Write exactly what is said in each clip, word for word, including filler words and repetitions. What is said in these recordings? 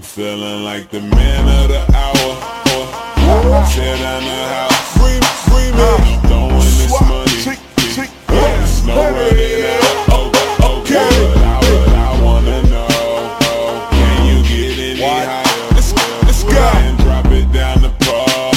feeling like the man of the hour. Tear down the house. Scream, screaming. Throwing this money. There's no running out. Oh, okay. But I, but I wanna know, oh, can you get any higher? Let's, let's go. And drop it down the pub.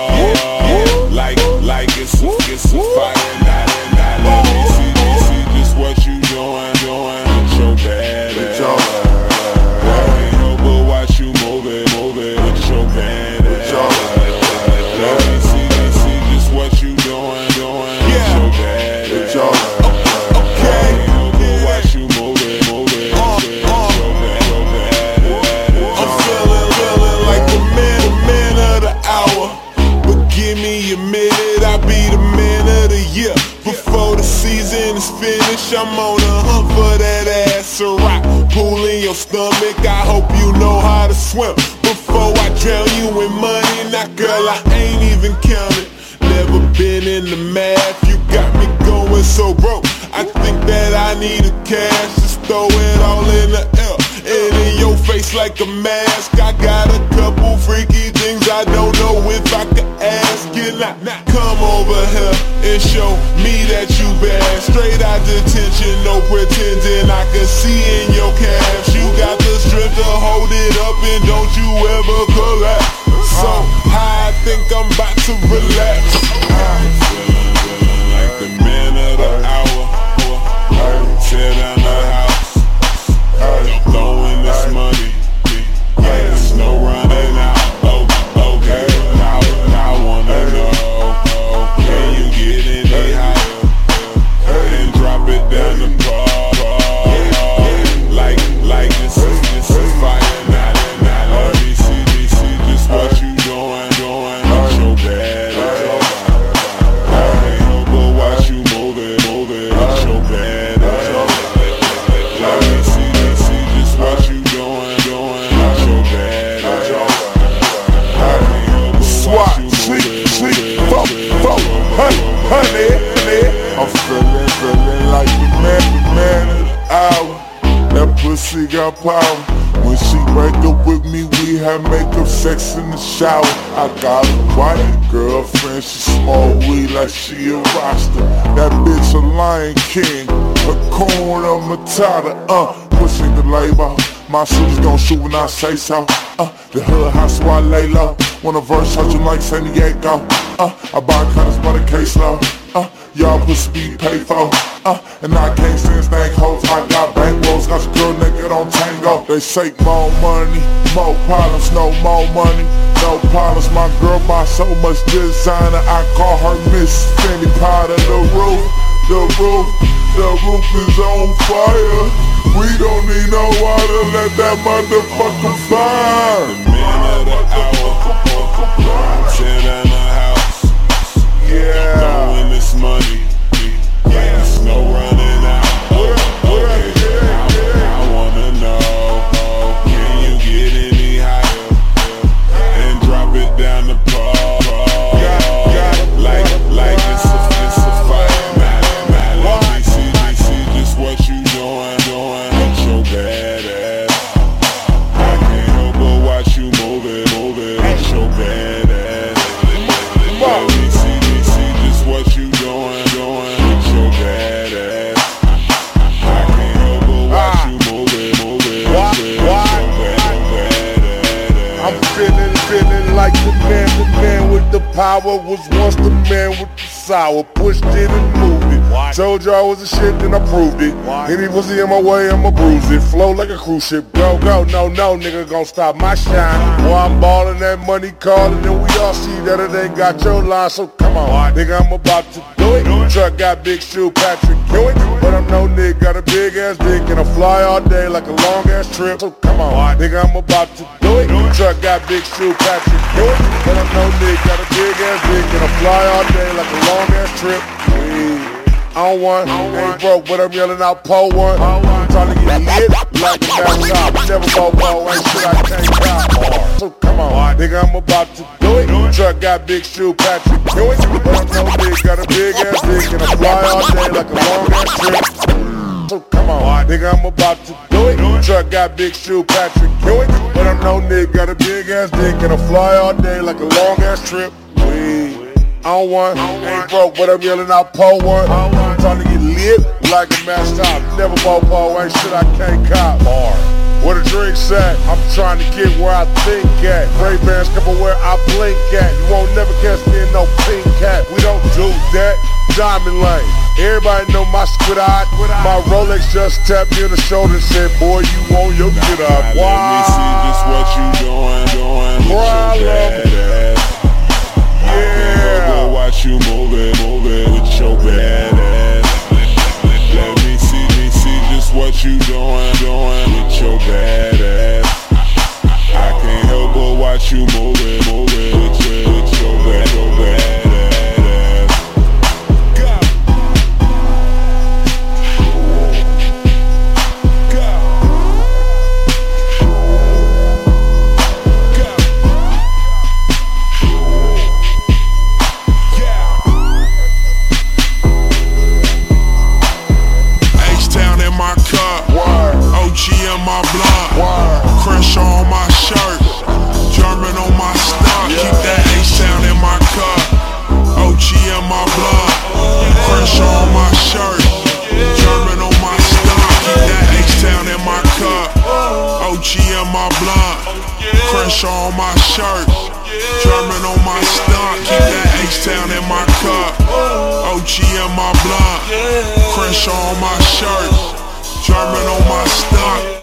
Like, like it's a, it's a fire night and night. Let me see, me see just what you doing, doing. With your bad ass. I can't help but watch you move it, move it. With your bad ass. Let me see, me see just what you doing, doing. With your bad ass. I can't help but watch you move it, move it. With your bad, your bad ass. I'm feeling, feeling like the man, the man of the hour. But give me a minute, I'll be the man of the year. Before the season is finished, I'm on a hunt for that ass a rock. Pool in your stomach, I hope you know how to swim. Before I drown you in money, now girl, I ain't even counted. Never been in the math, you got me going so broke. I think that I need a cash, just throw it all in the air. And in your face like a mask, I got a couple freaky things I don't know if I can ask you. Now, come over here and show me that you bad. Straight out detention, no pretending. I can see in your calves you got the strength to hold it up and don't you ever collapse. So high, I think I'm about to relax. Feeling, feeling like the man of the hour. Tear down the house. Throwing this money. There's no running out. Oh, okay. Now, now I wanna know, oh, can you get any higher? And drop it down the bar. Like, like it's a, it's a fire night and night. Let me see, me see just what you doing, doing. With your bad ass. I can't help but watch you move it, move it. With your bad ass. Let me see, me see just what you doing, doing. With your bad ass. I can't help but watch you move it, move it. Honey, honey, I'm feeling, feeling like the man, the man of the hour. That pussy got power. When she break up with me, we have makeup sex in the shower. I got a white girlfriend, she smoke weed like she a roster. That bitch a Lion King, a corn of Matata, uh, pushing the label. My shooters gon' shoot when I say so. Uh, the hood house so I lay low. Wanna verse out you like San Diego. Uh, I buy condoms by the case low. Uh, y'all pussy be paid for. Uh, and I can't stand stank hoes. I got bankrolls, got your girl naked on tango. They say more money, more problems, no more money, no problems. My girl buy so much designer, I call her Miss Fendi. Part of the roof, the roof, the roof is on fire. We don't need no water, let that motherfucker fire. The man of the hour. Tear down the house. Yeah. Throwing this money. There's no running out. Okay. I wanna know, oh, can you get any higher? And drop it down the pub. Like, like it's a, it's a fire night. Let me see, me see just what you doing, doing. With your bad ass. I can't help but watch you move it, move it. With your bad ass. Let me see, me see just what you doing, doing. With your bad ass. I can't help but watch you move it, move it. With your bad, bad ass. I'm feeling, feeling like the man, the man with the power was once the man with the sour. Pushed it and moved it. Told you I was a shit, then I proved it. Any pussy in my way, I'ma bruise it. Flow like a cruise ship. Go, go, no, no, nigga gon' stop my shine. Boy, I'm ballin' that money calling, and we all see that it ain't got your line. So come on, nigga, I'm about to do it. Truck got big shoe, Patrick Hewitt. But I'm no nigga, got a big ass dick, and I fly all day like a long ass trip. So come on, nigga, I'm about to do it. Truck got big shoe, Patrick Hewitt. But I'm no nigga, got a big ass dick, and I fly all day like a long ass trip. I don't want, ain't broke, but I'm yelling out po one. I'm trying to get lit like a marathon. Never go well, ain't shit I can't got. So come on, nigga, I'm about to do it. Truck got big shoe, Patrick Hewitt. But I'm no nigga, got a big ass dick, and I fly all day like a long ass trip. So come on, nigga, I'm about to do it. Truck got big shoe, Patrick Hewitt. But I'm no nigga got a big ass dick and I fly all day like a long ass trip. Weed. I don't want, ain't broke, but I'm yelling out po one. I'm trying to get lit like a master. I've never bought po, ain't shit I can't cop. Bar. Where the drinks at? I'm trying to get where I think at. Ray Bans cover where I blink at. You won't never catch me in no pink hat. We don't do that. Diamond Lane. Everybody know my squid eye. My Rolex just tapped me on the shoulder and said, boy, you on your get up. Let me see just what you doing, doing with your bad ass. I can't help but watch you moving, moving with your bad ass. Let me see, me see just what you doing, doing with your bad ass. I can't help but watch you moving, moving with your, with your bad, your bad ass. My blood, Crenshaw on my shirt, German on my stock, keep that H-Town in my cup. O G in my blood, Crenshaw on my shirt, German on my stock, keep that H-Town in my cup. O G in my blood, Crenshaw on my shirt, German on my stock, keep that H-Town in my cup. O G in my blood, Crenshaw on my shirt, German on my stock.